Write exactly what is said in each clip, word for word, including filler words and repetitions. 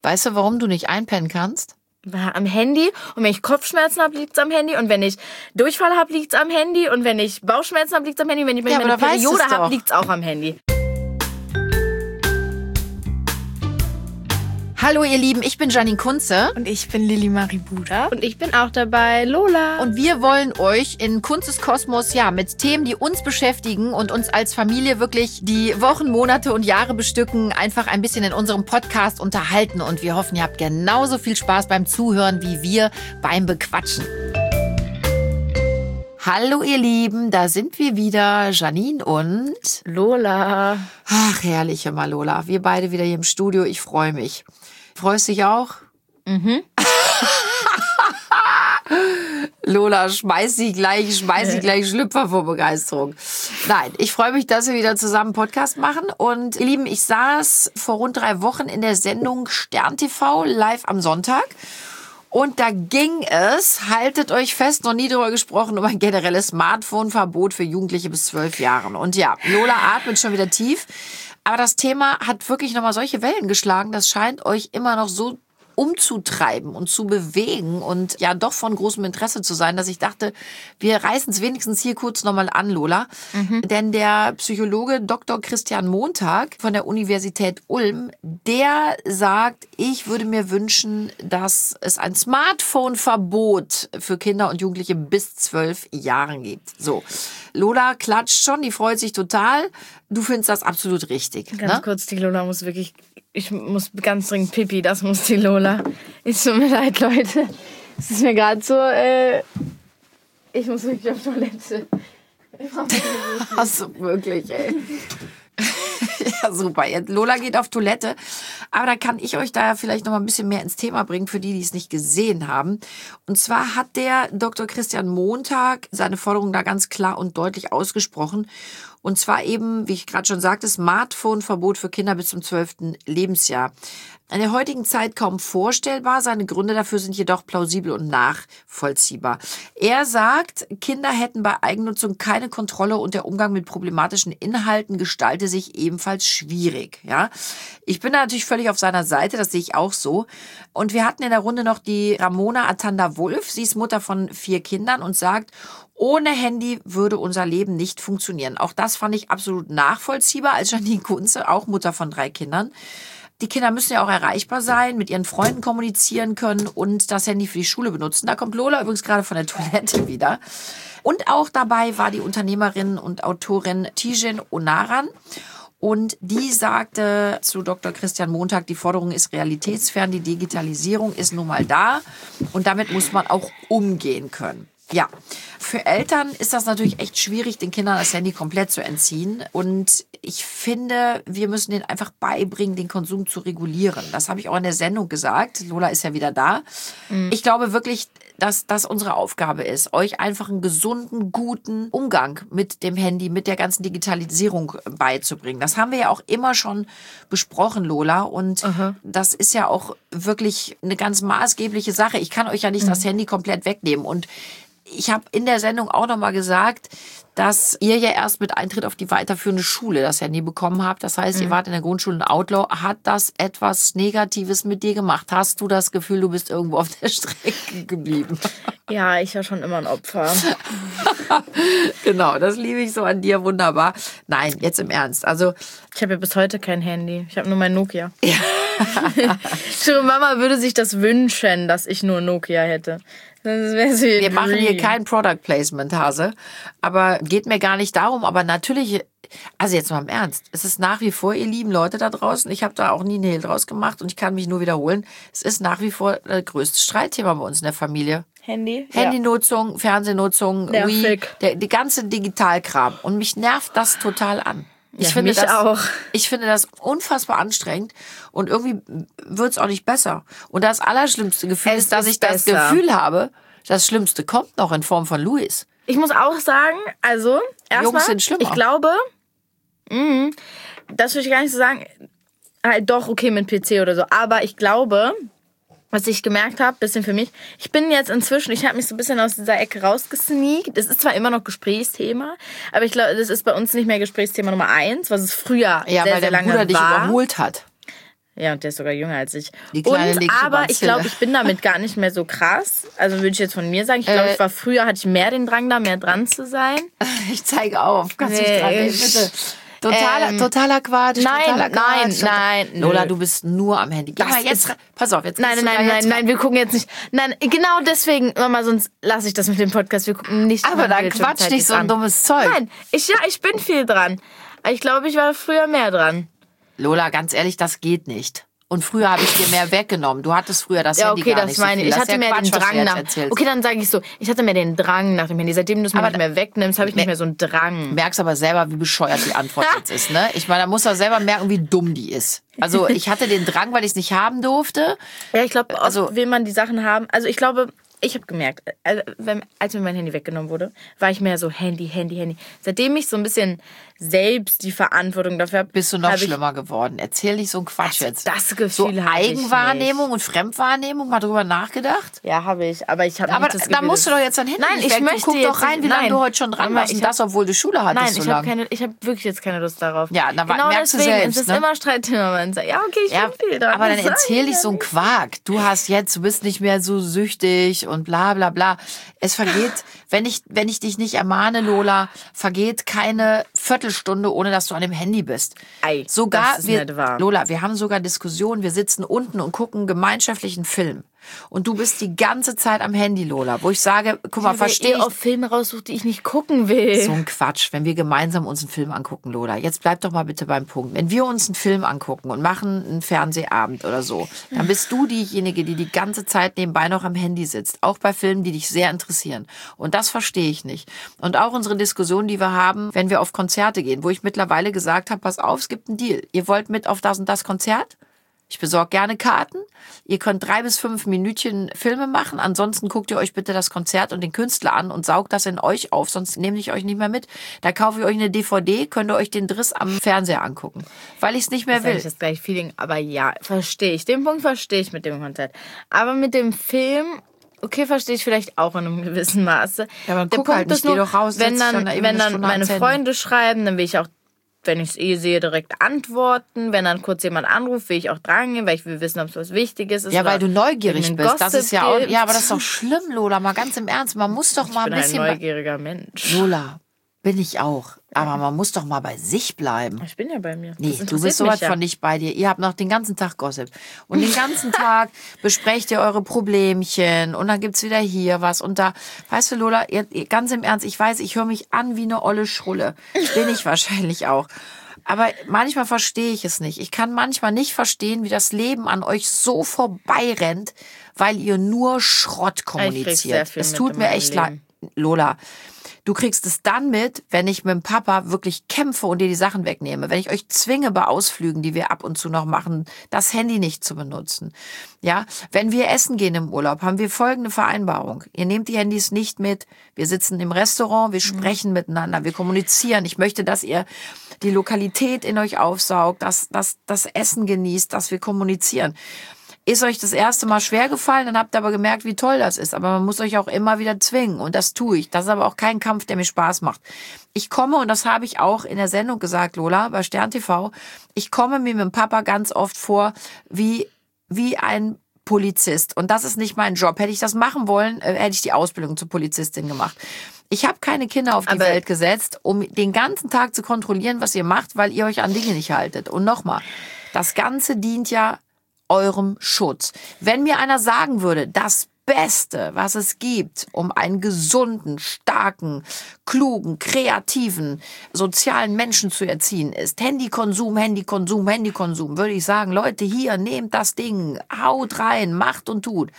Weißt du, warum du nicht einpennen kannst? Am Handy. Und wenn ich Kopfschmerzen habe, liegt es am Handy. Und wenn ich Durchfall habe, liegt es am Handy. Und wenn ich Bauchschmerzen habe, liegt es am Handy. Und wenn ich Ja, meine aber da weißt Periode du's habe, doch. liegt es auch am Handy. Hallo ihr Lieben, ich bin Janine Kunze. Und ich bin Lili Marie Buda. Und ich bin auch dabei, Lola. Und wir wollen euch in Kunzes Kosmos, ja, mit Themen, die uns beschäftigen und uns als Familie wirklich die Wochen, Monate und Jahre bestücken, einfach ein bisschen in unserem Podcast unterhalten. Und wir hoffen, ihr habt genauso viel Spaß beim Zuhören wie wir beim Bequatschen. Hallo ihr Lieben, da sind wir wieder, Janine und Lola. Ach, herrlich, hör mal, Lola. Wir beide wieder hier im Studio, ich freue mich. Freust dich auch? Mhm. Lola, schmeiß sie gleich, schmeiß sie gleich Schlüpfer vor Begeisterung. Nein, ich freue mich, dass wir wieder zusammen einen Podcast machen. Und ihr Lieben, ich saß vor rund drei Wochen in der Sendung Stern T V live am Sonntag. Und da ging es, haltet euch fest, noch nie drüber gesprochen, um ein generelles Smartphone-Verbot für Jugendliche bis zwölf Jahren. Und ja, Lola atmet schon wieder tief. Aber das Thema hat wirklich nochmal solche Wellen geschlagen. Das scheint euch immer noch so umzutreiben und zu bewegen und ja doch von großem Interesse zu sein, dass ich dachte, wir reißen es wenigstens hier kurz nochmal an, Lola. Mhm. Denn der Psychologe Doktor Christian Montag von der Universität Ulm, der sagt, ich würde mir wünschen, dass es ein Smartphone-Verbot für Kinder und Jugendliche bis zwölf Jahren gibt. So, Lola klatscht schon, die freut sich total. Du findest das absolut richtig. Ganz ne? kurz, die Lola muss wirklich... Ich muss ganz dringend pipi, das muss die Lola. Es tut mir leid, Leute. Es ist mir gerade so, äh, ich muss wirklich auf Toilette. Hast du wirklich, ey. Ja, super. Jetzt Lola geht auf Toilette. Aber da kann ich euch da vielleicht noch mal ein bisschen mehr ins Thema bringen, für die, die es nicht gesehen haben. Und zwar hat der Doktor Christian Montag seine Forderung da ganz klar und deutlich ausgesprochen. Und zwar eben, wie ich gerade schon sagte, Smartphone-Verbot für Kinder bis zum zwölften Lebensjahr. In der heutigen Zeit kaum vorstellbar. Seine Gründe dafür sind jedoch plausibel und nachvollziehbar. Er sagt, Kinder hätten bei Eigennutzung keine Kontrolle und der Umgang mit problematischen Inhalten gestalte sich ebenfalls schwierig. Ja, ich bin da natürlich völlig auf seiner Seite, das sehe ich auch so. Und wir hatten in der Runde noch die Ramona Atanda-Wolf. Sie ist Mutter von vier Kindern und sagt, ohne Handy würde unser Leben nicht funktionieren. Auch das fand ich absolut nachvollziehbar als Janine Kunze, auch Mutter von drei Kindern. Die Kinder müssen ja auch erreichbar sein, mit ihren Freunden kommunizieren können und das Handy für die Schule benutzen. Da kommt Lola übrigens gerade von der Toilette wieder. Und auch dabei war die Unternehmerin und Autorin Tijen Onaran. Und die sagte zu Doktor Christian Montag, die Forderung ist realitätsfern, die Digitalisierung ist nun mal da und damit muss man auch umgehen können. Ja, für Eltern ist das natürlich echt schwierig, den Kindern das Handy komplett zu entziehen. Und ich finde, wir müssen denen einfach beibringen, den Konsum zu regulieren. Das habe ich auch in der Sendung gesagt. Lola ist ja wieder da. Mhm. Ich glaube wirklich, dass das unsere Aufgabe ist, euch einfach einen gesunden, guten Umgang mit dem Handy, mit der ganzen Digitalisierung beizubringen. Das haben wir ja auch immer schon besprochen, Lola. Und uh-huh. das ist ja auch wirklich eine ganz maßgebliche Sache. Ich kann euch ja nicht mhm. das Handy komplett wegnehmen. Und ich habe in der Sendung auch nochmal gesagt, dass ihr ja erst mit Eintritt auf die weiterführende Schule das Handy bekommen habt. Das heißt, mhm. ihr wart in der Grundschule in Outlaw. Hat das etwas Negatives mit dir gemacht? Hast du das Gefühl, du bist irgendwo auf der Strecke geblieben? Ja, ich war schon immer ein Opfer. Genau, das liebe ich so an dir, wunderbar. Nein, jetzt im Ernst. Also ich habe ja bis heute kein Handy. Ich habe nur mein Nokia. Ja. Ihre Mama würde sich das wünschen, dass ich nur Nokia hätte. Das wäre so Wir machen hier kein Product Placement, Hase. Aber geht mir gar nicht darum. Aber natürlich, also jetzt mal im Ernst, es ist nach wie vor, ihr lieben Leute da draußen, ich habe da auch nie einen Hehl draus gemacht und ich kann mich nur wiederholen, es ist nach wie vor das größte Streitthema bei uns in der Familie. Handy? Handynutzung, ja. Fernsehnutzung, Wii, der, die ganze Digitalkram. Und mich nervt das total an. Ich, ja, finde mich das, auch. ich finde das unfassbar anstrengend und irgendwie wird es auch nicht besser. Und das allerschlimmste Gefühl es ist, dass ist ich das besser. Gefühl habe, das Schlimmste kommt noch in Form von Luis. Ich muss auch sagen, also erstmal, ich glaube, mh, das will ich gar nicht so sagen, halt doch okay mit P C oder so, aber ich glaube, was ich gemerkt habe, bisschen für mich, ich bin jetzt inzwischen, ich habe mich so ein bisschen aus dieser Ecke rausgesneakt. Das ist zwar immer noch Gesprächsthema, aber ich glaube, das ist bei uns nicht mehr Gesprächsthema Nummer eins, was es früher ja, sehr, weil sehr der lange Bruder dich war. überholt hat. Ja, und der ist sogar jünger als ich. Die kleine und, aber ich glaube, ich bin damit gar nicht mehr so krass. Also würde ich jetzt von mir sagen. Ich glaube, Äh, ich war früher, hatte ich mehr den Drang, da mehr dran zu sein. Ich zeige auf. Kannst du Nee, nicht dran nehmen, ich- bitte. Totaler, ähm, totaler Quatsch. nein, totaler nein, Quatsch. nein, Lola, nö. du bist nur am Handy. Geh Das mal jetzt ist- rein. Pass auf, jetzt Nein, gehst nein, du nein, da nein, jetzt nein, wir gucken jetzt nicht. Nein, genau deswegen, Mama, sonst lasse ich das mit dem Podcast. Wir gucken nicht. Aber meine dann Bildschirmzeit quatsch nicht jetzt so ein an. dummes Zeug. Nein, ich, ja, ich bin viel dran. Ich glaube, ich war früher mehr dran. Lola, ganz ehrlich, das geht nicht. Und früher habe ich dir mehr weggenommen. Du hattest früher das Ja, Handy okay, gar das nicht so meine viel. ich. Ich Das ist hatte ja mehr Quatsch, den was du Drang jetzt nach. erzählst. Okay, dann sage ich so, ich hatte mehr den Drang nach dem Handy. Seitdem du es mir Aber nicht mehr wegnimmst, habe ich nicht mehr so einen Drang. Du merkst aber selber, wie bescheuert die Antwort jetzt ist, ne? Ich meine, da muss er selber merken, wie dumm die ist. Also ich hatte den Drang, weil ich es nicht haben durfte. Ja, ich glaube, Also- also will man die Sachen haben. Also ich glaube, ich habe gemerkt, also, wenn, als mir mein Handy weggenommen wurde, war ich mehr so Handy, Handy, Handy. Seitdem ich so ein bisschen selbst die Verantwortung dafür habe, Bist du noch hab ich, schlimmer geworden. Erzähl nicht so einen Quatsch jetzt. das Gefühl So hatte ich Eigenwahrnehmung und Fremdwahrnehmung, mal drüber nachgedacht? Ja, habe ich, aber ich habe Aber nicht das Gefühl, da musst du dass- doch jetzt dein Handy Nein, nicht ich weg. möchte Guck jetzt doch rein, wie nicht- lange nein. du heute schon dran Mama, warst. ich Und das, obwohl du Schule hattest Nein, so ich lange. habe keine, ich habe wirklich jetzt keine Lust darauf. Ja, na, genau merkst du deswegen selbst, ist es ne? immer Streitthema, wenn man sagt, ja, okay, ich Ja, bin viel dran. aber dann Das sag erzähl ich nicht so einen ja Quark. Du hast jetzt, du bist nicht mehr so süchtig und bla bla bla. Es vergeht, wenn ich, wenn ich dich nicht ermahne, Lola, vergeht keine Viertelstunde, ohne dass du an dem Handy bist. Ei, sogar das ist wir, nicht wahr. Lola, wir haben sogar Diskussionen, wir sitzen unten und gucken gemeinschaftlichen Film. Und du bist die ganze Zeit am Handy, Lola, wo ich sage, guck mal, Weil verstehe ihr ich. auf Filme raussucht, die ich nicht gucken will. So ein Quatsch, wenn wir gemeinsam uns einen Film angucken, Lola. Jetzt bleib doch mal bitte beim Punkt. Wenn wir uns einen Film angucken und machen einen Fernsehabend oder so, dann bist du diejenige, die die ganze Zeit nebenbei noch am Handy sitzt. Auch bei Filmen, die dich sehr interessieren. Und das verstehe ich nicht. Und auch unsere Diskussion, die wir haben, wenn wir auf Konzerte gehen, wo ich mittlerweile gesagt habe, pass auf, es gibt einen Deal. Ihr wollt mit auf das und das Konzert? Ich besorge gerne Karten. Ihr könnt drei bis fünf Minütchen Filme machen. Ansonsten guckt ihr euch bitte das Konzert und den Künstler an und saugt das in euch auf. Sonst nehme ich euch nicht mehr mit. Da kaufe ich euch eine D V D, könnt ihr euch den Driss am Fernseher angucken. Weil ich es nicht mehr Das ist will. eigentlich das gleiche Feeling, aber ja, verstehe ich. Den Punkt verstehe ich mit dem Konzert. Aber mit dem Film, okay, verstehe ich vielleicht auch in einem gewissen Maße. Ja, aber Der guck Punkt halt nicht, ist nur, geh doch raus, wenn setz dich dann, dann da eben wenn eine dann Stunde meine ans Handy. Freunde schreiben, dann will ich auch, wenn ich es eh sehe, direkt antworten. Wenn dann kurz jemand anruft, will ich auch drangehen, weil ich will wissen, ob es was Wichtiges ist. Ja, oder weil du neugierig irgendeinen bist. Das ist ja auch, Gossip ja, aber das gibt. ist doch schlimm, Lola. Mal ganz im Ernst. Man muss doch mal Ich bin ein ein bisschen. neugieriger Mensch. Lola, bin ich auch. Aber man muss doch mal bei sich bleiben. Ich bin ja bei mir. Das Nee, du interessiert bist sowas mich ja. von nicht bei dir. Ihr habt noch den ganzen Tag Gossip. Und den ganzen Tag besprecht ihr eure Problemchen. Und dann gibt's wieder hier was. Und da, weißt du, Lola, ihr, ihr, ganz im Ernst, ich weiß, ich höre mich an wie eine olle Schrulle. Bin ich wahrscheinlich auch. Aber manchmal verstehe ich es nicht. Ich kann manchmal nicht verstehen, wie das Leben an euch so vorbeirennt, weil ihr nur Schrott kommuniziert. sehr viel Es mit tut in mir meinem echt leid. Lola, du kriegst es dann mit, wenn ich mit dem Papa wirklich kämpfe und dir die Sachen wegnehme. Wenn ich euch zwinge bei Ausflügen, die wir ab und zu noch machen, das Handy nicht zu benutzen. Ja, wenn wir essen gehen im Urlaub, haben wir folgende Vereinbarung. Ihr nehmt die Handys nicht mit. Wir sitzen im Restaurant, wir sprechen mhm. miteinander, wir kommunizieren. Ich möchte, dass ihr die Lokalität in euch aufsaugt, dass, dass das Essen genießt, dass wir kommunizieren. Ist euch das erste Mal schwer gefallen, dann habt ihr aber gemerkt, wie toll das ist. Aber man muss euch auch immer wieder zwingen. Und das tue ich. Das ist aber auch kein Kampf, der mir Spaß macht. Ich komme, und das habe ich auch in der Sendung gesagt, Lola, bei Stern T V, ich komme mir mit dem Papa ganz oft vor wie, wie ein Polizist. Und das ist nicht mein Job. Hätte ich das machen wollen, äh, hätte ich die Ausbildung zur Polizistin gemacht. Ich habe keine Kinder auf die Aber Welt gesetzt, um den ganzen Tag zu kontrollieren, was ihr macht, weil ihr euch an Dinge nicht haltet. Und nochmal, das Ganze dient ja eurem Schutz. Wenn mir einer sagen würde, das Beste, was es gibt, um einen gesunden, starken, klugen, kreativen, sozialen Menschen zu erziehen, ist Handykonsum, Handykonsum, Handykonsum, würde ich sagen, Leute, hier, nehmt das Ding, haut rein, macht und tut.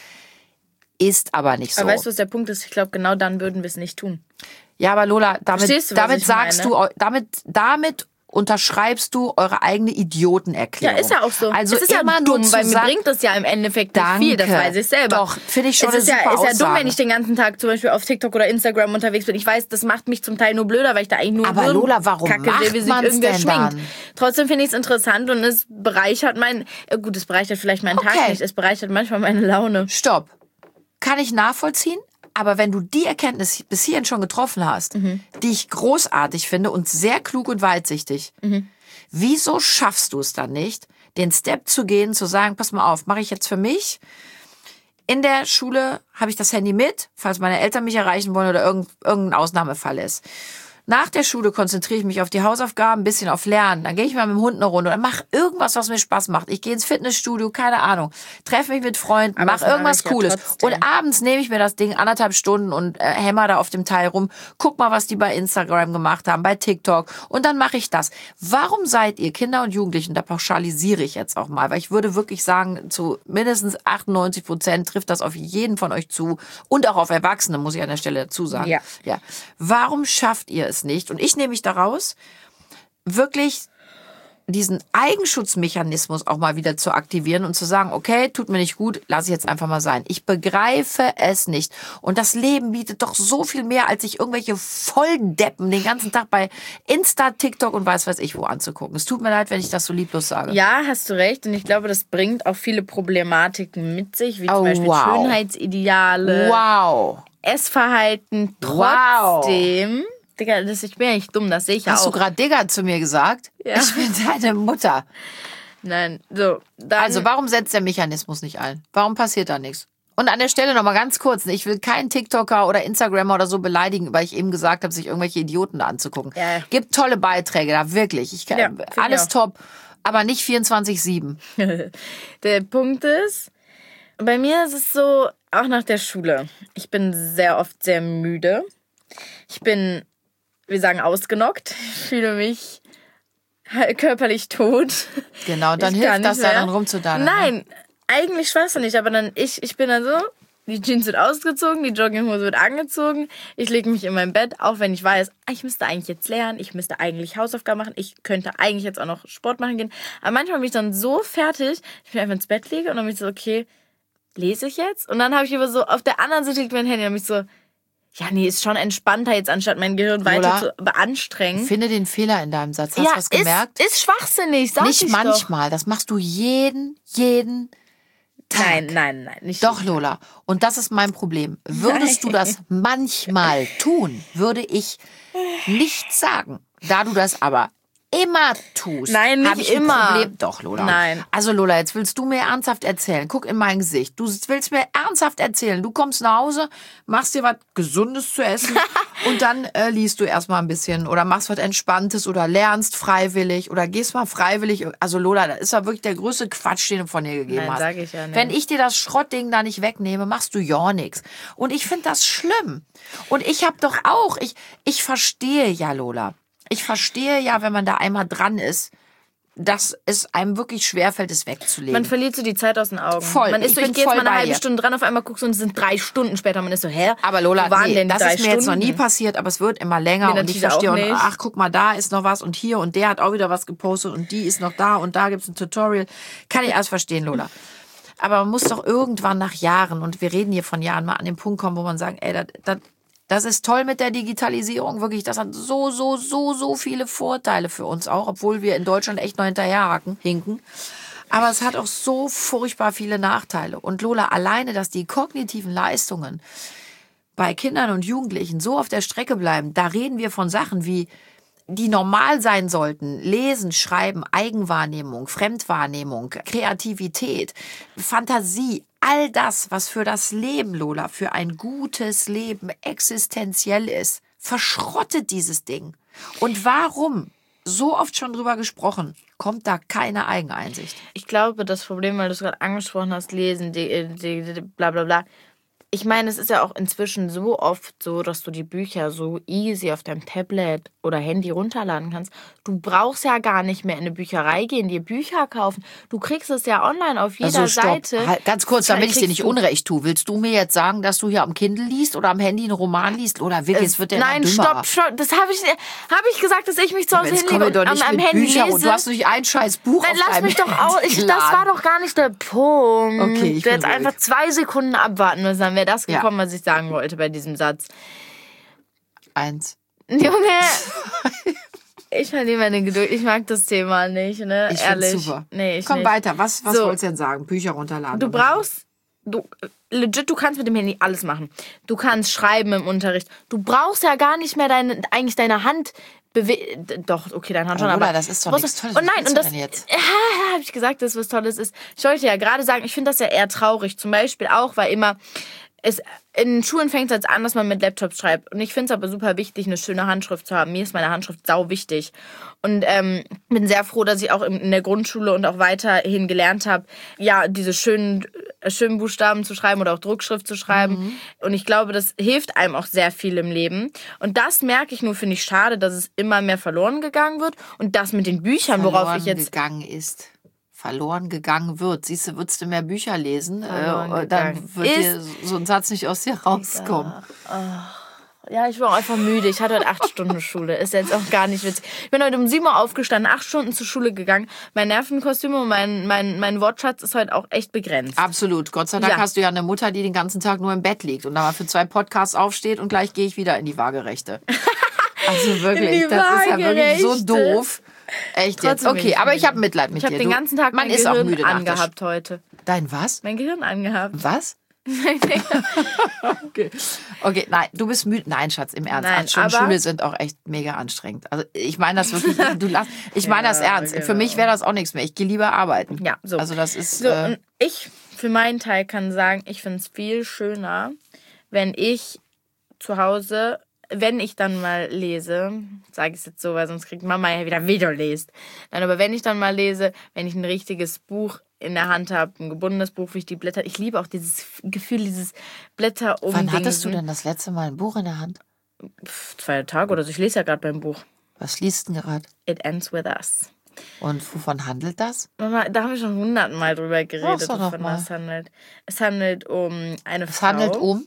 Ist aber nicht so. Aber weißt du, was der Punkt ist? Ich glaube, genau dann würden wir es nicht tun. Ja, aber Lola, damit, Verstehst du, was damit ich sagst meine? du, damit, damit unterschreibst du eure eigene Idiotenerklärung. Ja, ist ja auch so. Also es ist ja immer dumm, nur zu weil mir sagen, bringt das ja im Endeffekt nicht Danke. viel, das weiß ich selber. Doch, finde ich schon es eine ist ja, super ist ja dumm, Aussage. wenn ich den ganzen Tag zum Beispiel auf TikTok oder Instagram unterwegs bin. Ich weiß, das macht mich zum Teil nur blöder, weil ich da eigentlich nur Aber Birnen- Lola, warum Kacke macht sehe, wie sich man's irgendwer denn schminkt. dann? Trotzdem finde ich es interessant und es bereichert mein, äh, gut, es bereichert vielleicht meinen Tag Okay. nicht, es bereichert manchmal meine Laune. Stopp. Kann ich nachvollziehen? Aber wenn du die Erkenntnis bis hierhin schon getroffen hast, Mhm. die ich großartig finde und sehr klug und weitsichtig, Mhm. wieso schaffst du es dann nicht, den Step zu gehen, zu sagen, pass mal auf, mache ich jetzt für mich. In der Schule habe ich das Handy mit, falls meine Eltern mich erreichen wollen oder irgend, irgendein Ausnahmefall ist. Nach der Schule konzentriere ich mich auf die Hausaufgaben, ein bisschen auf Lernen. Dann gehe ich mal mit dem Hund eine Runde oder mache irgendwas, was mir Spaß macht. Ich gehe ins Fitnessstudio, keine Ahnung. Treffe mich mit Freunden, mache irgendwas Cooles. Ja, und abends nehme ich mir das Ding anderthalb Stunden und äh, hämmer da auf dem Teil rum. Guck mal, was die bei Instagram gemacht haben, bei TikTok. Und dann mache ich das. Warum seid ihr Kinder und Jugendlichen, da pauschalisiere ich jetzt auch mal, weil ich würde wirklich sagen, zu mindestens achtundneunzig Prozent trifft das auf jeden von euch zu. Und auch auf Erwachsene, muss ich an der Stelle dazu sagen. Ja. Ja. Warum schafft ihr es nicht? Und ich nehme mich daraus, wirklich diesen Eigenschutzmechanismus auch mal wieder zu aktivieren und zu sagen, okay, tut mir nicht gut, lass ich jetzt einfach mal sein. Ich begreife es nicht. Und das Leben bietet doch so viel mehr, als sich irgendwelche Volldeppen den ganzen Tag bei Insta, TikTok und weiß weiß ich wo anzugucken. Es tut mir leid, wenn ich das so lieblos sage. Ja, hast du recht. Und ich glaube, das bringt auch viele Problematiken mit sich, wie zum oh, Beispiel wow. Schönheitsideale, wow. Essverhalten. Trotzdem... Wow. Digga, das, ich bin ja nicht dumm, das sehe ich ja auch. Hast du gerade Digga zu mir gesagt? Ja. Ich bin deine Mutter. Nein, so. Dann also warum setzt der Mechanismus nicht ein? Warum passiert da nichts? Und an der Stelle nochmal ganz kurz, ich will keinen TikToker oder Instagrammer oder so beleidigen, weil ich eben gesagt habe, sich irgendwelche Idioten da anzugucken. Ja. Gibt tolle Beiträge da, wirklich. Ich kann, ja, alles top, aber nicht vierundzwanzig sieben. Der Punkt ist, bei mir ist es so, auch nach der Schule, ich bin sehr oft sehr müde. Ich bin... wir sagen ausgenockt. Ich fühle mich körperlich tot. Genau, dann ich hilft das ja dann rumzudannern. Nein, ne? eigentlich Spaß nicht, aber dann ich, ich bin dann so, die Jeans wird ausgezogen, die Jogginghose wird angezogen, ich lege mich in mein Bett, auch wenn ich weiß, ich müsste eigentlich jetzt lernen, ich müsste eigentlich Hausaufgaben machen, ich könnte eigentlich jetzt auch noch Sport machen gehen, aber manchmal bin ich dann so fertig, ich bin einfach ins Bett liege und dann bin ich so, okay, lese ich jetzt? Und dann habe ich aber so, auf der anderen Seite liegt mein Handy und dann bin ich so, ja, nee, ist schon entspannter jetzt, anstatt mein Gehirn weiter Lola, zu beanstrengen. Finde den Fehler in deinem Satz. Hast ja, du was gemerkt? Ist, ist schwachsinnig, sag Nicht ich manchmal, doch. Das machst du jeden, jeden Tag. Nein, nein, nein. Nicht doch, Lola. Und das ist mein Problem. Würdest nein. du das manchmal tun, würde ich nichts sagen. Da du das aber immer tust, nein, nicht hab ich immer. Ein Problem. Doch, Lola. Nein. Also Lola, jetzt willst du mir ernsthaft erzählen. Guck in mein Gesicht. Du willst mir ernsthaft erzählen. Du kommst nach Hause, machst dir was Gesundes zu essen und dann äh, liest du erstmal ein bisschen oder machst was Entspanntes oder lernst freiwillig oder gehst mal freiwillig. Also Lola, das ist ja wirklich der größte Quatsch, den du von dir gegeben Nein, hast. Sag ich ja nicht. Wenn ich dir das Schrottding da nicht wegnehme, machst du ja nichts. Und ich finde das schlimm. Und ich habe doch auch, ich, ich verstehe ja, Lola. Ich verstehe ja, wenn man da einmal dran ist, dass es einem wirklich schwerfällt, es wegzulegen. Man verliert so die Zeit aus den Augen. Voll. Man ist ich so, ich gehe jetzt mal eine halbe Stunde dran, auf einmal guckst du und es sind drei Stunden später. Man ist so, hä? Aber Lola, wo waren nee, denn das drei ist mir Stunden? jetzt noch nie passiert, aber es wird immer länger mir und ich verstehe. Und, ach, guck mal, da ist noch was und hier und der hat auch wieder was gepostet und die ist noch da und da gibt's ein Tutorial. Kann ich alles verstehen, Lola. Aber man muss doch irgendwann nach Jahren, und wir reden hier von Jahren, mal an den Punkt kommen, wo man sagt, ey, das, das, das ist toll mit der Digitalisierung, wirklich. Das hat so, so, so, so viele Vorteile für uns auch, obwohl wir in Deutschland echt noch hinterherhaken, hinken. Aber es hat auch so furchtbar viele Nachteile. Und Lola, alleine, dass die kognitiven Leistungen bei Kindern und Jugendlichen so auf der Strecke bleiben, da reden wir von Sachen wie, die normal sein sollten. Lesen, Schreiben, Eigenwahrnehmung, Fremdwahrnehmung, Kreativität, Fantasie, all das, was für das Leben, Lola, für ein gutes Leben existenziell ist, verschrottet dieses Ding. Und warum? So oft schon drüber gesprochen, kommt da keine Eigeneinsicht. Ich glaube, das Problem, weil du es gerade angesprochen hast, lesen, die, die, die, bla bla bla. Ich meine, es ist ja auch inzwischen so oft so, dass du die Bücher so easy auf deinem Tablet oder Handy runterladen kannst. Du brauchst ja gar nicht mehr in eine Bücherei gehen, dir Bücher kaufen. Du kriegst es ja online auf jeder also stopp. Seite. Halt, ganz kurz, damit ich dir nicht Unrecht tue. Willst du mir jetzt sagen, dass du hier am Kindle liest oder am Handy einen Roman liest? Oder wirklich, es wird der Nein, stopp, stopp. Das habe ich, hab ich gesagt, dass ich mich zu Hause hinlege und am, am Handy Bücher lese. Und du hast nicht ein scheiß Buch Nein, auf lass deinem mich doch auch. Ich, das war doch gar nicht der Punkt. Okay, ich du hättest ruhig. einfach zwei Sekunden abwarten müssen, dann wäre das gekommen, Ja. was ich sagen wollte bei diesem Satz. Eins. Junge, ich verliere meine Geduld. Ich mag das Thema nicht, ne? Ich Ehrlich. find's super. Nee, ich Komm nicht. weiter. Was, was So. wolltest du denn sagen? Bücher runterladen. Du oder brauchst du, legit, du kannst mit dem Handy alles machen. Du kannst schreiben im Unterricht. Du brauchst ja gar nicht mehr deine, eigentlich deine Hand bewegen. Doch, okay, deine Hand schon, aber... aber das ist doch nichts Tolles. Und nein, und das... Jetzt? Ja, habe ich gesagt, dass was Tolles ist. Ich wollte ja gerade sagen, ich finde das ja eher traurig. Zum Beispiel auch, weil immer... Es, in Schulen fängt es jetzt an, dass man mit Laptops schreibt. Und ich finde es aber super wichtig, eine schöne Handschrift zu haben. Mir ist meine Handschrift sau wichtig. Und ähm, bin sehr froh, dass ich auch in der Grundschule und auch weiterhin gelernt habe, ja, diese schönen, schönen Buchstaben zu schreiben oder auch Druckschrift zu schreiben. Mhm. Und ich glaube, das hilft einem auch sehr viel im Leben. Und das merke ich nur, finde ich schade, dass es immer mehr verloren gegangen wird. Und das mit den Büchern, verloren worauf ich jetzt... gegangen ist. Verloren gegangen wird. Siehst du, würdest du mehr Bücher lesen, äh, dann wird dir so ein Satz nicht aus dir rauskommen. Ja, ich war auch einfach müde. Ich hatte heute acht Stunden Schule. Ist jetzt auch gar nicht witzig. Ich bin heute um sieben Uhr aufgestanden, acht Stunden zur Schule gegangen. Mein Nervenkostüm und mein, mein, mein Wortschatz ist heute auch echt begrenzt. Absolut. Gott sei Dank ja. hast du ja eine Mutter, die den ganzen Tag nur im Bett liegt und dann mal für zwei Podcasts aufsteht und gleich gehe ich wieder in die Waagerechte. Also wirklich, das ist ja wirklich so doof. Echt Trotzdem jetzt? Okay, aber ich habe Mitleid mit ich dir. Ich habe den ganzen Tag Man mein ist Gehirn auch müde angehabt heute. Dein was? Mein Gehirn angehabt. Was? okay. okay, nein, du bist müde. Nein, Schatz, im Ernst. Nein, Acht Stunden Schule sind auch echt mega anstrengend. Also ich meine das wirklich, du lass, ich meine ja, das ernst. Genau. Für mich wäre das auch nichts mehr. Ich gehe lieber arbeiten. Ja, so. Also das ist... So, äh, und ich, für meinen Teil, kann sagen, ich finde es viel schöner, wenn ich zu Hause... Wenn ich dann mal lese, sage ich es jetzt so, weil sonst kriegt Mama ja wieder Video lest. Nein, aber wenn ich dann mal lese, wenn ich ein richtiges Buch in der Hand habe, ein gebundenes Buch, wie ich die Blätter, ich liebe auch dieses Gefühl, dieses Blätter um. Wann hattest du denn das letzte Mal ein Buch in der Hand? Pff, zwei Tage oder so. Ich lese ja gerade beim Buch. Was liest du denn gerade? It Ends With Us. Und wovon handelt das? Mama, da haben wir schon hundertmal drüber geredet, wovon das handelt. Es handelt um eine es Frau. Es handelt um?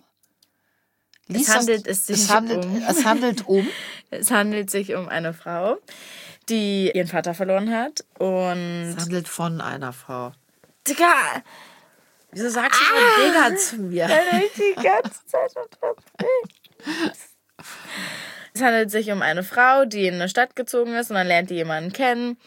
Es handelt, es, sich es, handelt, um, es handelt um? Es handelt sich um eine Frau, die ihren Vater verloren hat. Und es handelt von einer Frau. Digga! Wieso sagst du ah, so Digga zu mir? Weil ich die ganze Zeit unterbringe. Es handelt sich um eine Frau, die in eine Stadt gezogen ist und dann lernt die jemanden kennen.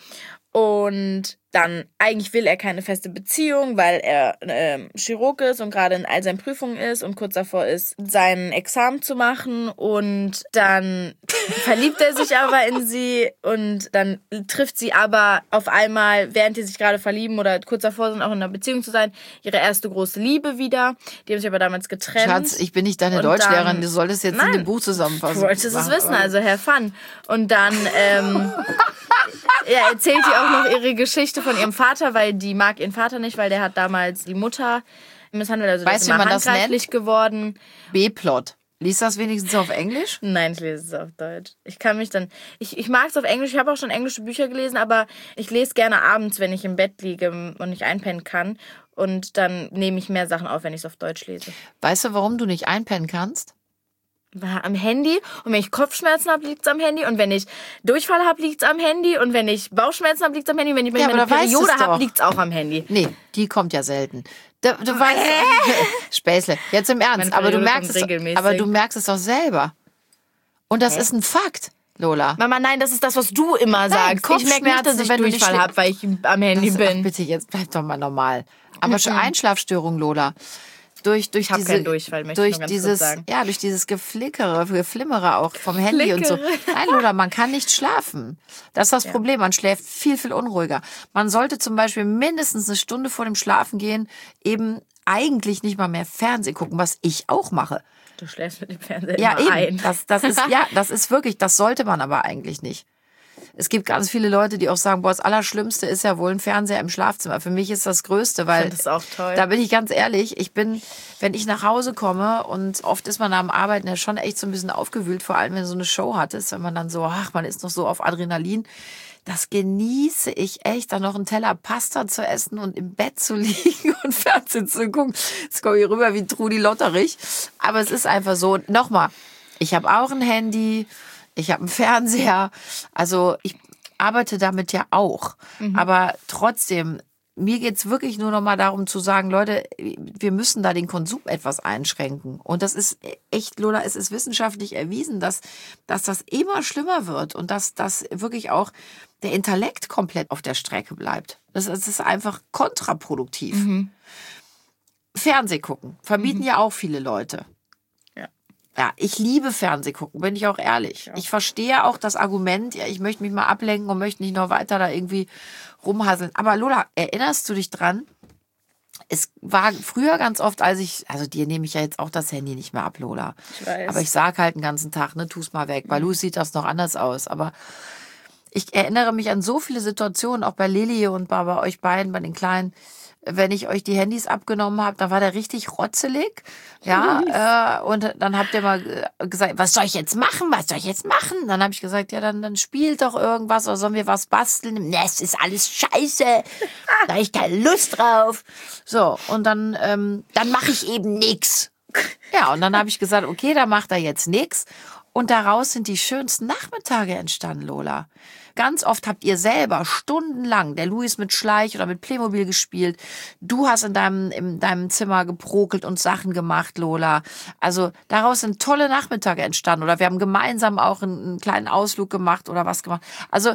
Und dann, eigentlich will er keine feste Beziehung, weil er äh, Chirurg ist und gerade in all seinen Prüfungen ist und kurz davor ist, sein Examen zu machen. Und dann verliebt er sich aber in sie und dann trifft sie aber auf einmal, während die sich gerade verlieben oder kurz davor sind, auch in einer Beziehung zu sein, ihre erste große Liebe wieder. Die haben sich aber damals getrennt. Schatz, ich bin nicht deine und Deutschlehrerin, dann, du solltest jetzt nein, in dem Buch zusammenfassen. Du wolltest es wissen, also Herr Fun. Und dann ähm, ja, erzählt sie auch noch ihre Geschichte von ihrem Vater, weil die mag ihren Vater nicht, weil der hat damals die Mutter misshandelt, also weißt ist immer handgreiflich nennt? geworden. B-Plot. Liest das wenigstens auf Englisch? Nein, ich lese es auf Deutsch. Ich kann mich dann, ich, ich mag es auf Englisch, ich habe auch schon englische Bücher gelesen, aber ich lese gerne abends, wenn ich im Bett liege und nicht einpennen kann. Und dann nehme ich mehr Sachen auf, wenn ich es auf Deutsch lese. Weißt du, warum du nicht einpennen kannst? Am Handy. Und wenn ich Kopfschmerzen habe, liegt es am Handy. Und wenn ich Durchfall habe, liegt es am Handy. Und wenn ich Bauchschmerzen habe, liegt es am Handy. Und wenn ich ja, meine Periode habe, liegt es auch am Handy. Nee, die kommt ja selten. Du, du weißt, Späßle, jetzt im Ernst. Aber du, merkst es, aber du merkst es doch selber. Und das Hä? ist ein Fakt, Lola. Mama, nein, das ist das, was du immer nein, sagst. Ich merke nicht, dass ich Durchfall habe, weil ich am Handy das, bin. Ach, bitte, jetzt bleib doch mal normal. Aber schon Einschlafstörung, Lola. Durch, durch ich habe keinen Durchfall, möchte durch ich nur ganz dieses, kurz sagen. Ja, durch dieses Geflickere, Geflimmere auch vom Handy Flickere. und so. Nein, Lola, man kann nicht schlafen. Das ist das ja. Problem. Man schläft viel, viel unruhiger. Man sollte zum Beispiel mindestens eine Stunde vor dem Schlafengehen eben eigentlich nicht mal mehr Fernsehen gucken, was ich auch mache. Du schläfst mit dem Fernseher ja, immer eben. ein. Das, das ist, ja, das ist wirklich, das sollte man aber eigentlich nicht. Es gibt ganz viele Leute, die auch sagen, boah, das Allerschlimmste ist ja wohl ein Fernseher im Schlafzimmer. Für mich ist das Größte, weil ich finde das auch toll. Da bin ich ganz ehrlich, ich bin, wenn ich nach Hause komme und oft ist man am Arbeiten ja schon echt so ein bisschen aufgewühlt, vor allem wenn du so eine Show hattest, wenn man dann so, ach, man ist noch so auf Adrenalin. Das genieße ich echt, dann noch einen Teller Pasta zu essen und im Bett zu liegen und Fernsehen zu gucken. Jetzt komme ich rüber wie Trudi Lotterich. Aber es ist einfach so, nochmal, ich habe auch ein Handy, ich habe einen Fernseher, also ich arbeite damit ja auch. Mhm. Aber trotzdem, mir geht's wirklich nur noch mal darum zu sagen, Leute, wir müssen da den Konsum etwas einschränken. Und das ist echt, Lola, es ist wissenschaftlich erwiesen, dass, dass das immer schlimmer wird und dass, dass wirklich auch der Intellekt komplett auf der Strecke bleibt. Das, das ist einfach kontraproduktiv. Mhm. Fernseh gucken. Verbieten mhm. ja auch viele Leute. Ja. Ja, ich liebe Fernseh gucken, bin ich auch ehrlich. Ja. Ich verstehe auch das Argument, ja, ich möchte mich mal ablenken und möchte nicht noch weiter da irgendwie rumhasseln. Aber Lola, erinnerst du dich dran? Es war früher ganz oft, als ich, also dir nehme ich ja jetzt auch das Handy nicht mehr ab, Lola. Ich weiß. Aber ich sag halt den ganzen Tag, ne, tu's mal weg. Bei Luis sieht das noch anders aus. Aber ich erinnere mich an so viele Situationen, auch bei Lilly und bei, bei euch beiden, bei den Kleinen, wenn ich euch die Handys abgenommen habe, da war der richtig rotzelig. Ja, äh, und dann habt ihr mal gesagt, was soll ich jetzt machen? Was soll ich jetzt machen? Dann habe ich gesagt, ja, dann, dann spielt doch irgendwas oder sollen wir was basteln? Ne, es ist alles scheiße. Da habe ich keine Lust drauf. So, und dann, ähm, dann mache ich eben nix. Ja, und dann habe ich gesagt, okay, da macht er jetzt nix. Und daraus sind die schönsten Nachmittage entstanden, Lola. Ganz oft habt ihr selber stundenlang, der Luis mit Schleich oder mit Playmobil gespielt. Du hast in deinem, in deinem Zimmer geprokelt und Sachen gemacht, Lola. Also daraus sind tolle Nachmittage entstanden. Oder wir haben gemeinsam auch einen, einen kleinen Ausflug gemacht oder was gemacht. Also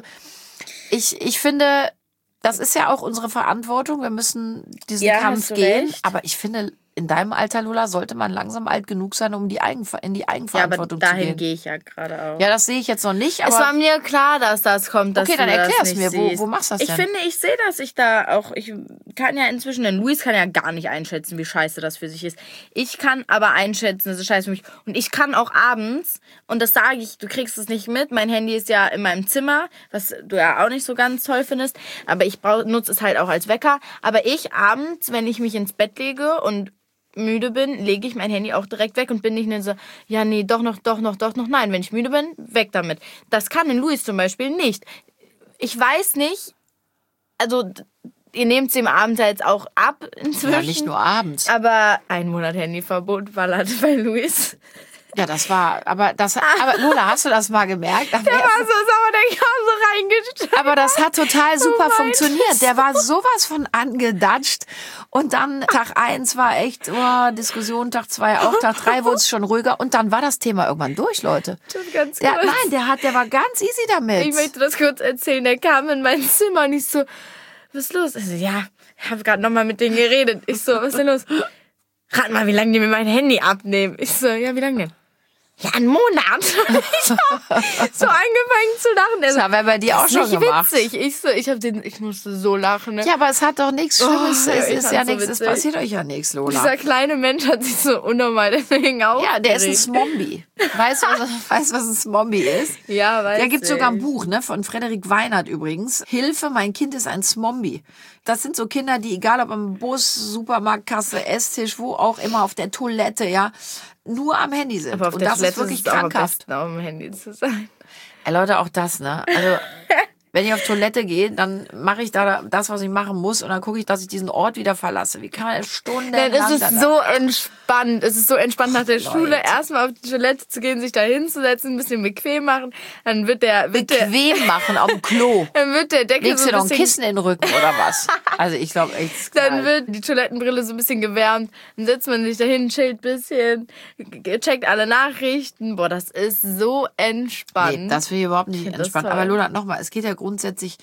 ich, ich finde, das ist ja auch unsere Verantwortung. Wir müssen diesen ja, Kampf gehen. Recht. Aber ich finde, in deinem Alter, Lola, sollte man langsam alt genug sein, um die Eigenver- in die Eigenverantwortung ja, aber zu gehen. dahin gehe ich ja gerade auch. Ja, das sehe ich jetzt noch nicht. Aber es war mir klar, dass das kommt, dass okay, dann du erklär das es nicht mir. Wo, siehst. wo machst du das ich denn? Ich finde, ich sehe das. Ich da auch, ich kann ja inzwischen, denn Luis kann ja gar nicht einschätzen, wie scheiße das für sich ist. Ich kann aber einschätzen, das ist scheiße für mich. Und ich kann auch abends, und das sage ich, du kriegst es nicht mit, mein Handy ist ja in meinem Zimmer, was du ja auch nicht so ganz toll findest, aber ich nutze es halt auch als Wecker. Aber ich abends, wenn ich mich ins Bett lege und müde bin, lege ich mein Handy auch direkt weg und bin nicht nur so, ja, nee, doch noch, doch noch, doch noch. Nein, wenn ich müde bin, weg damit. Das kann in Luis zum Beispiel nicht. Ich weiß nicht, also ihr nehmt es ihm abends ja jetzt auch ab inzwischen. Ja, nicht nur abends. Aber ein Monat Handyverbot ballert bei Luis. Ja, das war, aber das, aber Lola, hast du das mal gemerkt? Der war so sauer, der kam so reingestellt. Aber das hat total super funktioniert. Der war sowas von angedatscht. Und dann Tag eins war echt, oh, Diskussion, Tag zwei auch, Tag drei wurde es schon ruhiger. Und dann war das Thema irgendwann durch, Leute. Ganz der, kurz. Nein, der hat, der war ganz easy damit. Ich möchte das kurz erzählen. Der kam in mein Zimmer und ich so, was ist los? Also, ja, ich habe gerade nochmal mit denen geredet. Ich so, was ist denn los? Rat mal, wie lange die mir mein Handy abnehmen. Ich so, ja, wie lange denn? Ja, einen Monat. Ich hab so angefangen zu lachen. Das haben wir bei dir auch schon gemacht. Witzig. Ich so, ich hab den, ich musste so lachen. Ne? Ja, aber es hat doch nichts Schlimmes. Oh, es ist ja so nichts, es passiert euch ja nichts, Lola. Dieser kleine Mensch hat sich so unnormal deswegen auch. Ja, der ist ein Smombi. Weißt du, was, weißt, was ein Smombi ist? Ja, weiß Da gibt ich. sogar ein Buch, ne, von Frederik Weinert übrigens. Hilfe, mein Kind ist ein Smombi. Das sind so Kinder, die, egal ob am Bus, Supermarktkasse, Esstisch, wo auch immer, auf der Toilette, ja, nur am Handy sind. Aber auf und der das Toilette ist wirklich ist es krankhaft. auch am besten, auf dem Handy zu sein. Ja, Leute, auch das, ne? Also, wenn ich auf Toilette gehe, dann mache ich da das, was ich machen muss und dann gucke ich, dass ich diesen Ort wieder verlasse. Wie kann man stundenlang... Dann ist es so entspannt. Es ist so entspannt, nach der Leute. Schule erstmal auf die Toilette zu gehen, sich da hinzusetzen, ein bisschen bequem machen. Dann wird der... Wird Bequem der, machen auf dem Klo. Dann wird der Deckel Legst so dir ein noch ein bisschen... Kissen in den Rücken oder was? Also ich glaube echt... Dann geil. wird die Toilettenbrille so ein bisschen gewärmt. Dann setzt man sich dahin, chillt ein bisschen, checkt alle Nachrichten. Boah, das ist so entspannt. Nee, das finde ich überhaupt nicht Ich find das entspannt. toll. Aber Lola, nochmal, es geht ja grundsätzlich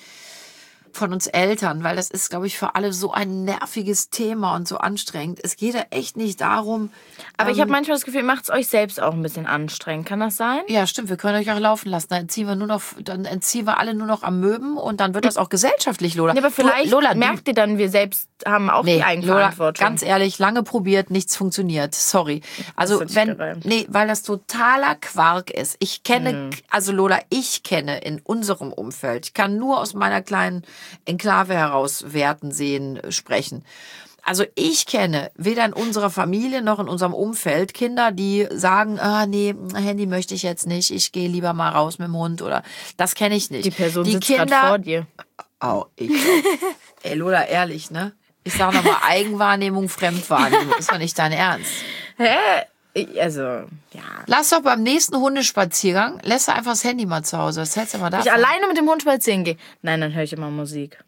von uns Eltern, weil das ist, glaube ich, für alle so ein nerviges Thema und so anstrengend. Es geht ja echt nicht darum... Aber ähm, ich habe manchmal das Gefühl, macht es euch selbst auch ein bisschen anstrengend. Kann das sein? Ja, stimmt, wir können euch auch laufen lassen. Dann entziehen wir nur noch, dann entziehen wir alle nur noch am Möben und dann wird das auch gesellschaftlich, Lola. Ja, aber vielleicht du, Lola, merkt ihr dann, wir selbst haben auch nee, die Eigenverantwortung. Lola, ganz ehrlich, lange probiert, nichts funktioniert. Sorry. Also hat sich wenn, gereimt. nee, weil das totaler Quark ist. Ich kenne, Mhm. also Lola, ich kenne in unserem Umfeld, ich kann nur aus meiner kleinen Enklave heraus werten, sehen, sprechen. Also ich kenne weder in unserer Familie noch in unserem Umfeld Kinder, die sagen, ah nee, Handy möchte ich jetzt nicht, ich gehe lieber mal raus mit dem Hund oder das kenne ich nicht. Die Person die sitzt Kinder, gerade vor dir. Oh, ich. Ey, Lola, ehrlich, ne? Ich sag nochmal Eigenwahrnehmung, Fremdwahrnehmung. Ist doch nicht dein Ernst. Hä? Ich- Also, ja. Lass doch beim nächsten Hundespaziergang, lässt du einfach das Handy mal zu Hause. Was hältst du mal Wenn davon? ich alleine mit dem Hund spazieren gehe. Nein, dann höre ich immer Musik.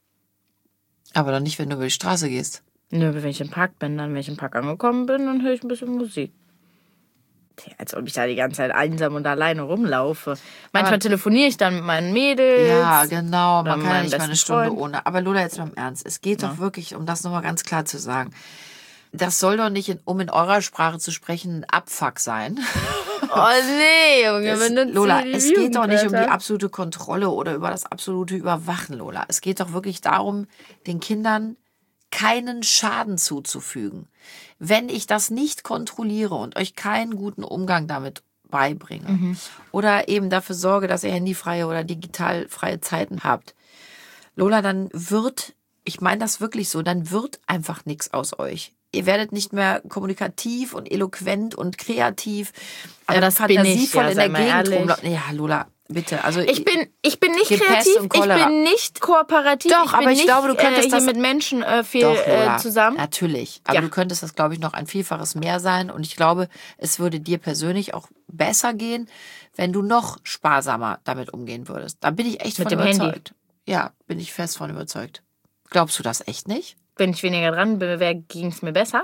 Aber doch nicht, wenn du über die Straße gehst. Nö, wenn ich im Park bin, dann, wenn ich im Park angekommen bin, dann höre ich ein bisschen Musik. Tja, als ob ich da die ganze Zeit einsam und alleine rumlaufe. Manchmal Aber- telefoniere ich dann mit meinen Mädels. Ja, genau. Oder Man kann ja meinem nicht mal eine besten Stunde Freund. ohne. Aber Lola, jetzt mal im Ernst. Es geht doch wirklich, um das nochmal ganz klar zu sagen. das soll doch nicht, in, um in eurer Sprache zu sprechen, ein Abfuck sein. Oh nee, Junge. Es, wenn Lola, es geht doch nicht um die absolute Kontrolle oder über das absolute Überwachen, Lola. Es geht doch wirklich darum, den Kindern keinen Schaden zuzufügen. Wenn ich das nicht kontrolliere und euch keinen guten Umgang damit beibringe mhm. oder eben dafür sorge, dass ihr handyfreie oder digitalfreie Zeiten habt, Lola, dann wird, ich meine das wirklich so, dann wird einfach nichts aus euch. Ihr werdet nicht mehr kommunikativ und eloquent und kreativ, aber das bin ich ja, in der Gegend rumlaufen. Ja, Lola, bitte. Also ich bin, ich bin nicht kreativ, ich bin nicht kooperativ. Doch, ich bin aber ich nicht, glaube, du könntest äh, hier das mit Menschen äh, viel Doch, Lola, äh, zusammen. Natürlich, aber ja. du könntest das, glaube ich, noch ein Vielfaches mehr sein. Und ich glaube, es würde dir persönlich auch besser gehen, wenn du noch sparsamer damit umgehen würdest. Da bin ich echt mit von dem überzeugt. Handy. Ja, bin ich fest von überzeugt. Glaubst du das echt nicht? Wenn ich weniger dran bin, ging es mir besser?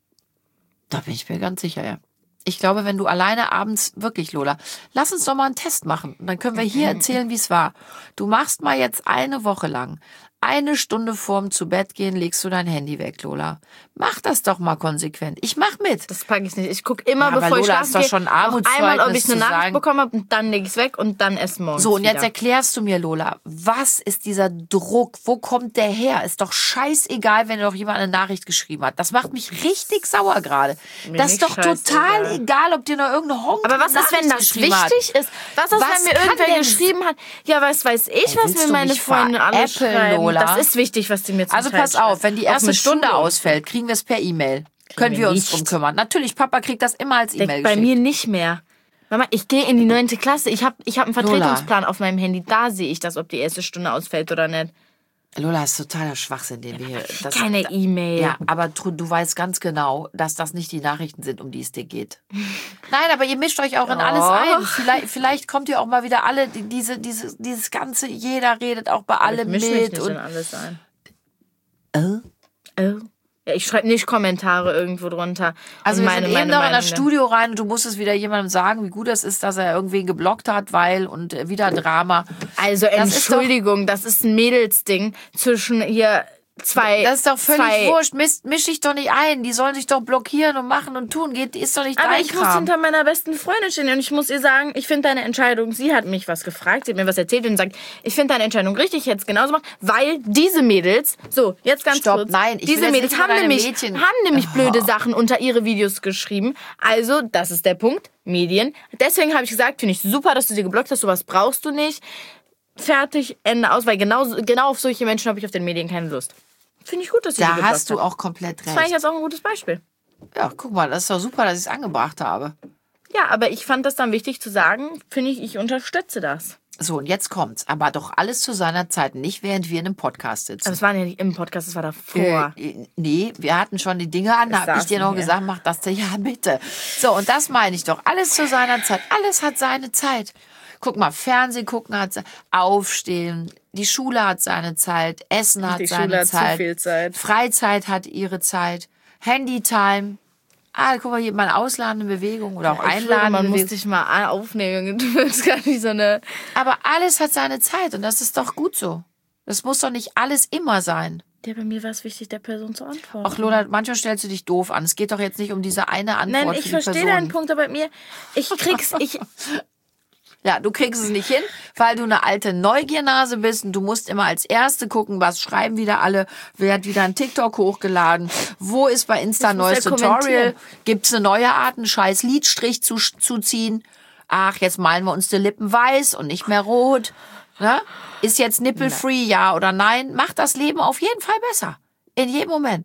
Da bin ich mir ganz sicher, ja. Ich glaube, wenn du alleine abends, wirklich, Lola, lass uns doch mal einen Test machen. Und dann können wir hier erzählen, wie es war. Du machst mal jetzt eine Woche lang, eine Stunde vorm zu Bett gehen, legst du dein Handy weg, Lola. Mach das doch mal konsequent. Ich mach mit. Das packe ich nicht. Ich gucke immer, ja, bevor Lola, ich schlafen ist doch schon gehe, einmal, ob ich eine Nachricht sagen, bekommen habe und dann lege ich es weg und dann erst morgens So, und wieder. jetzt erklärst du mir, Lola, was ist dieser Druck? Wo kommt der her? Ist doch scheißegal, wenn doch jemand eine Nachricht geschrieben hat. Das macht mich richtig sauer gerade. Das ist doch total egal. egal, ob dir noch irgendeine Honk Aber was ist, wenn das wichtig hat? ist? Was ist, was wenn mir irgendwer geschrieben hat? Ja, was weiß ich, Ey, was mir meine Freunde alles schreiben. Lola? Das ist wichtig, was die mir zum Also Teil pass auf, schreiben. wenn die erste Stunde Schule ausfällt, kriegen wir es per E-Mail. Können wir, wir uns drum kümmern. Natürlich, Papa kriegt das immer als E-Mail geschickt. Bei mir nicht mehr. Mama, ich gehe in die neunte Klasse. Ich habe ich hab einen Vertretungsplan Lola. auf meinem Handy. Da sehe ich das, ob die erste Stunde ausfällt oder nicht. Lola, ist totaler Schwachsinn, den wir hier... Das, keine E-Mail. Ja, aber du, du weißt ganz genau, dass das nicht die Nachrichten sind, um die es dir geht. Nein, aber ihr mischt euch auch in oh. alles ein. Vielleicht, vielleicht kommt ihr auch mal wieder alle, diese, diese, dieses ganze, jeder redet auch bei allem mit. Ich misch mich nicht und in alles ein. Oh? Oh? Ja, ich schreibe nicht Kommentare irgendwo drunter. Also und wir meine, sind eben meine noch in das Meinung Studio rein und du musstest wieder jemandem sagen, wie gut es ist, dass er irgendwen geblockt hat, weil und wieder Drama. Also Entschuldigung, das ist, das ist ein Mädelsding zwischen hier zwei... Das ist doch völlig zwei, wurscht. Misch, misch dich doch nicht ein. Die sollen sich doch blockieren und machen und tun. Geht, ist doch nicht aber dein ich Kram. muss hinter meiner besten Freundin stehen und ich muss ihr sagen, ich finde deine Entscheidung, sie hat mich was gefragt, sie hat mir was erzählt und sagt, ich finde deine Entscheidung richtig, ich hätte es genauso gemacht, weil diese Mädels, so, jetzt ganz Stopp, kurz, nein, ich will diese jetzt Mädels nicht haben über deine nämlich, Mädchen- haben nämlich Oh. blöde Sachen unter ihre Videos geschrieben, also, das ist der Punkt, Medien. Deswegen habe ich gesagt, finde ich super, dass du sie geblockt hast, sowas brauchst du nicht. Fertig, Ende aus, weil genau, genau auf solche Menschen habe ich auf den Medien keine Lust. Finde ich gut, dass sie Da die hast du hat. auch komplett recht. Das fand ich jetzt auch ein gutes Beispiel. Ja, guck mal, das ist doch super, dass ich es angebracht habe. Ja, aber ich fand das dann wichtig zu sagen, finde ich, ich unterstütze das. So, und jetzt kommt's. Aber doch alles zu seiner Zeit, nicht während wir in einem Podcast sitzen. Aber es war ja nicht im Podcast, es war davor. Äh, nee, wir hatten schon die Dinge an, da habe ich dir noch hier. gesagt, mach das, ja bitte. So, und das meine ich doch. Alles zu seiner Zeit. Alles hat seine Zeit. Guck mal, Fernsehen gucken hat se- Aufstehen, die Schule hat seine Zeit, Essen hat Die seine Schule hat zu Zeit, viel Zeit. Freizeit hat ihre Zeit, Handytime. Ah, guck mal, hier mal ausladende Bewegung oder auch Ich schwöre, einladende man muss Bewegung. dich mal aufnehmen. Du willst gar nicht so eine... Aber alles hat seine Zeit und das ist doch gut so. Das muss doch nicht alles immer sein. Ja, bei mir war es wichtig, der Person zu antworten. Ach Lola, manchmal stellst du dich doof an. Es geht doch jetzt nicht um diese eine Antwort Nein, für ich die verstehe Person. deinen Punkt, aber mir... Ich krieg's... Ich, Ja, du kriegst es nicht hin, weil du eine alte Neugiernase bist und du musst immer als Erste gucken, was schreiben wieder alle, wer hat wieder ein TikTok hochgeladen, wo ist bei Insta ein muss neues ja Tutorial, kommentieren. gibt's eine neue Art, einen scheiß Lidstrich zu, zu ziehen, ach, jetzt malen wir uns die Lippen weiß und nicht mehr rot, ne? Ist jetzt nipple-free, ja oder nein, macht das Leben auf jeden Fall besser, in jedem Moment,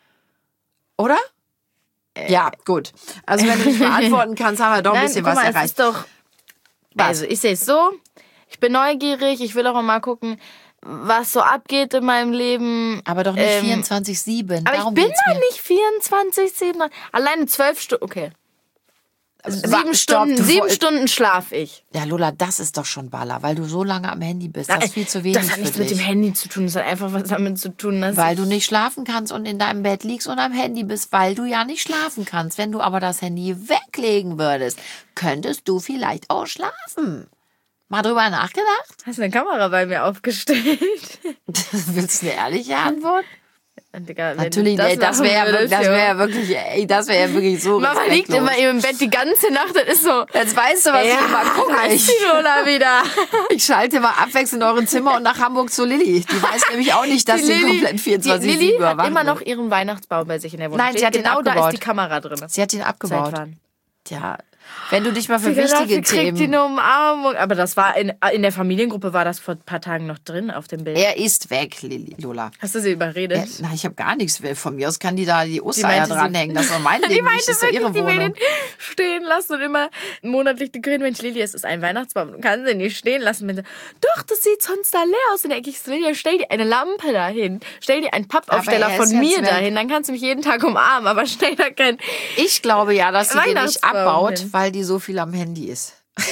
oder? Äh. Ja, gut. Also wenn du nicht beantworten kannst, haben wir doch ein Nein, bisschen guck was mal, es erreicht. ist doch... Was? Also, ich sehe es so, ich bin neugierig, ich will auch mal gucken, was so abgeht in meinem Leben. Aber doch nicht Ähm, vierundzwanzig sieben. Aber Darum ich bin geht's da mir. nicht vierundzwanzig sieben. Alleine zwölf Stunden, okay. Sieben, Wa- stopp, Stunden, du sieben woll- Stunden schlaf ich. Ja, Lola, das ist doch schon Baller, weil du so lange am Handy bist. Das ist viel zu wenig Das hat für nichts dich. mit dem Handy zu tun, das hat einfach was damit zu tun, dass Weil du nicht schlafen kannst und in deinem Bett liegst und am Handy bist, weil du ja nicht schlafen kannst. Wenn du aber das Handy weglegen würdest, könntest du vielleicht auch schlafen. Mal drüber nachgedacht? Hast du eine Kamera bei mir aufgestellt? Willst du eine ehrliche Antwort? Digga, natürlich, das, ey, das wäre ja, das wär ja wirklich, ey, das wäre ja wirklich so Mama liegt immer im Bett die ganze Nacht, das ist so. Jetzt weißt du, was ja, ich immer gucke. Ich, wieder. ich schalte mal abwechselnd in eure Zimmer und nach Hamburg zu Lilly. Die weiß nämlich auch nicht, dass die, die komplett vierundzwanzig sieben überwacht. Lilly hat immer wird. noch ihren Weihnachtsbaum bei sich in der Wohnung. Nein, sie hat genau den abgebaut. Da ist die Kamera drin. Sie hat ihn abgebaut. Ja. Wenn du dich mal für Digga, wichtige kriegt Themen... die eine Umarmung. Aber das war in, in der Familiengruppe war das vor ein paar Tagen noch drin auf dem Bild. Er ist weg, Lilly, Lola. Hast du sie überredet? Ja, nein, ich habe gar nichts. Von mir aus kann die da die Ostereier dranhängen. Das war mein Ding. Die meinte das ist wirklich, ihre die will Wohnung. den stehen lassen und immer monatlich dekorieren. Mensch, Lilly, es ist ein Weihnachtsbaum. Du kannst ihn nicht stehen lassen. Mit, Doch, das sieht sonst da leer aus. Und dann denke ich, Lilly, stell dir eine Lampe dahin. Stell dir einen Pappaufsteller von mir dahin. Dann kannst du mich jeden Tag umarmen. Aber stell da kein Ich glaube ja, dass sie den nicht abbaut, hin. weil die so viel am Handy ist.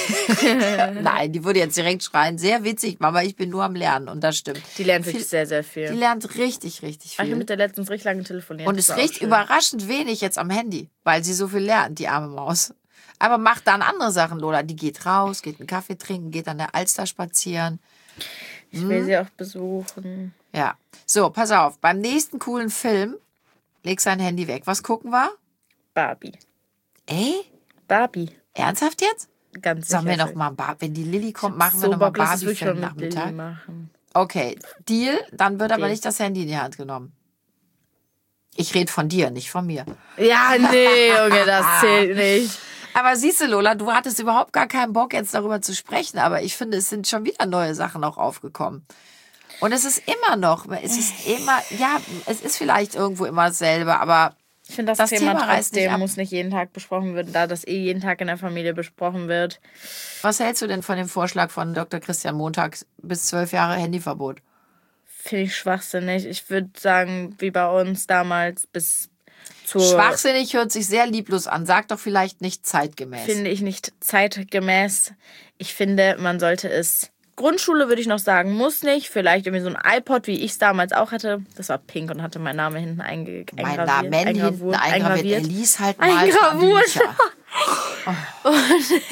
Nein, die würde jetzt direkt schreien. Sehr witzig, Mama, ich bin nur am Lernen. Und das stimmt. Die lernt wirklich sehr, sehr viel. Die lernt richtig, richtig viel. Ich habe mit der letztens richtig lange telefoniert. Und es riecht überraschend wenig jetzt am Handy, weil sie so viel lernt, die arme Maus. Aber macht dann andere Sachen, Lola. Die geht raus, geht einen Kaffee trinken, geht an der Alster spazieren. Ich will hm. sie auch besuchen. Ja. So, pass auf. Beim nächsten coolen Film leg sein Handy weg. Was gucken wir? Barbie. Ey? Barbie. Ernsthaft jetzt? Ganz sicher. Sagen wir noch mal, wenn die Lilly kommt, machen wir so noch mal Barbie für den Nachmittag. Okay, Deal. Dann wird aber nicht das Handy in die Hand genommen. Ich rede von dir, nicht von mir. Ja, nee, Junge, das zählt nicht. Aber siehst du, Lola, du hattest überhaupt gar keinen Bock, jetzt darüber zu sprechen. Aber ich finde, es sind schon wieder neue Sachen auch aufgekommen. Und es ist immer noch, es ist immer, ja, es ist vielleicht irgendwo immer dasselbe, aber ich finde, das, das Thema, Thema trotzdem nicht muss nicht jeden Tag besprochen werden, da das eh jeden Tag in der Familie besprochen wird. Was hältst du denn von dem Vorschlag von Doktor Christian Montag bis zwölf Jahre Handyverbot? Finde ich schwachsinnig. Ich würde sagen, wie bei uns damals bis zur... Schwachsinnig hört sich sehr lieblos an. Sag doch vielleicht nicht zeitgemäß. Finde ich nicht zeitgemäß. Ich finde, man sollte es... Grundschule würde ich noch sagen, muss nicht. Vielleicht irgendwie so ein iPod, wie ich es damals auch hatte. Das war pink und hatte meinen Namen hinten einge- eingraviert. Mein Name hinten eingraviert. Er liest halt mal eingraviert. Oh. Und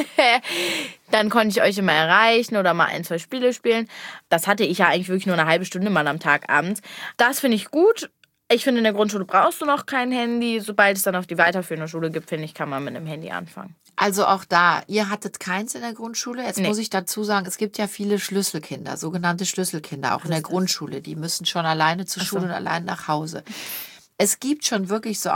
dann konnte ich euch immer erreichen oder mal ein, zwei Spiele spielen. Das hatte ich ja eigentlich wirklich nur eine halbe Stunde mal am Tag abends. Das finde ich gut. Ich finde, in der Grundschule brauchst du noch kein Handy. Sobald es dann auf die weiterführende Schule gibt, finde ich, kann man mit einem Handy anfangen. Also auch da, ihr hattet keins in der Grundschule. Jetzt nee. muss ich dazu sagen, es gibt ja viele Schlüsselkinder, sogenannte Schlüsselkinder, auch Was in der Grundschule. Die müssen schon alleine zur Schule so. und allein nach Hause. Es gibt schon wirklich so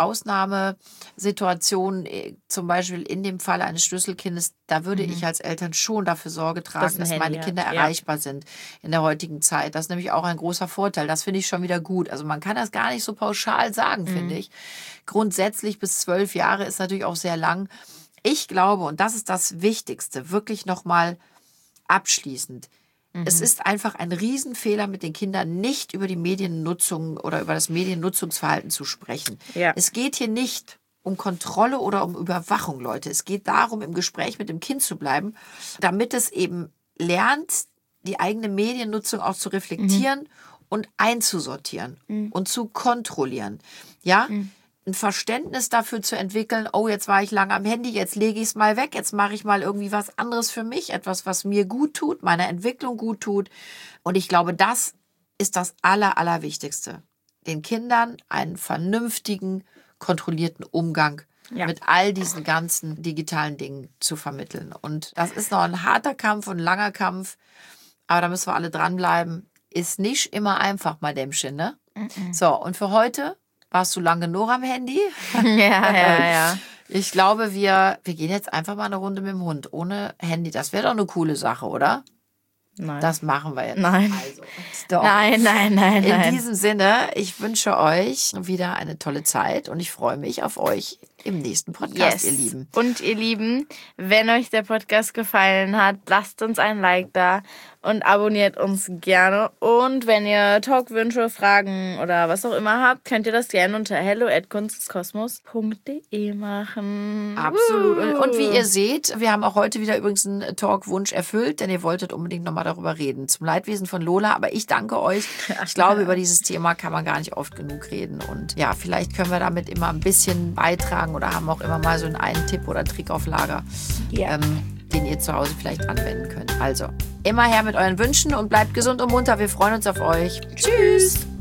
Ausnahmesituationen, zum Beispiel in dem Fall eines Schlüsselkindes, da würde mhm. ich als Eltern schon dafür Sorge tragen, das dass meine Kinder hat. erreichbar ja. sind in der heutigen Zeit. Das ist nämlich auch ein großer Vorteil. Das finde ich schon wieder gut. Also man kann das gar nicht so pauschal sagen, mhm. finde ich. Grundsätzlich bis zwölf Jahre ist natürlich auch sehr lang. Ich glaube, und das ist das Wichtigste, wirklich nochmal abschließend, es ist einfach ein Riesenfehler, mit den Kindern nicht über die Mediennutzung oder über das Mediennutzungsverhalten zu sprechen. Ja. Es geht hier nicht um Kontrolle oder um Überwachung, Leute. Es geht darum, im Gespräch mit dem Kind zu bleiben, damit es eben lernt, die eigene Mediennutzung auch zu reflektieren mhm. und einzusortieren mhm. und zu kontrollieren. Ja? Mhm. Ein Verständnis dafür zu entwickeln, oh, jetzt war ich lange am Handy, jetzt lege ich es mal weg, jetzt mache ich mal irgendwie was anderes für mich, etwas, was mir gut tut, meiner Entwicklung gut tut. Und ich glaube, das ist das Aller, Allerwichtigste. Den Kindern einen vernünftigen, kontrollierten Umgang ja. mit all diesen ganzen digitalen Dingen zu vermitteln. Und das ist noch ein harter Kampf und ein langer Kampf, aber da müssen wir alle dranbleiben. Ist nicht immer einfach, Madämchen, ne? Mhm. So, und für heute... Warst du lang genug am Handy? Ja, ja, ja. Ich glaube, wir, wir gehen jetzt einfach mal eine Runde mit dem Hund ohne Handy. Das wäre doch eine coole Sache, oder? Nein. Das machen wir jetzt. Nein. Also, doch. Nein, nein, nein, In nein. diesem Sinne, ich wünsche euch wieder eine tolle Zeit und ich freue mich auf euch im nächsten Podcast, yes. ihr Lieben. Und ihr Lieben, wenn euch der Podcast gefallen hat, lasst uns ein Like da und abonniert uns gerne. Und wenn ihr Talkwünsche, Fragen oder was auch immer habt, könnt ihr das gerne unter hello at kunstkosmos punkt de machen. Absolut. Und, und wie ihr seht, wir haben auch heute wieder übrigens einen Talkwunsch erfüllt, denn ihr wolltet unbedingt nochmal darüber reden. Zum Leidwesen von Lola. Aber ich danke euch. Ich glaube, über dieses Thema kann man gar nicht oft genug reden. Und ja, vielleicht können wir damit immer ein bisschen beitragen oder haben auch immer mal so einen Tipp oder Trick auf Lager, ja. ähm, den ihr zu Hause vielleicht anwenden könnt. Also, immer her mit euren Wünschen und bleibt gesund und munter. Wir freuen uns auf euch. Tschüss!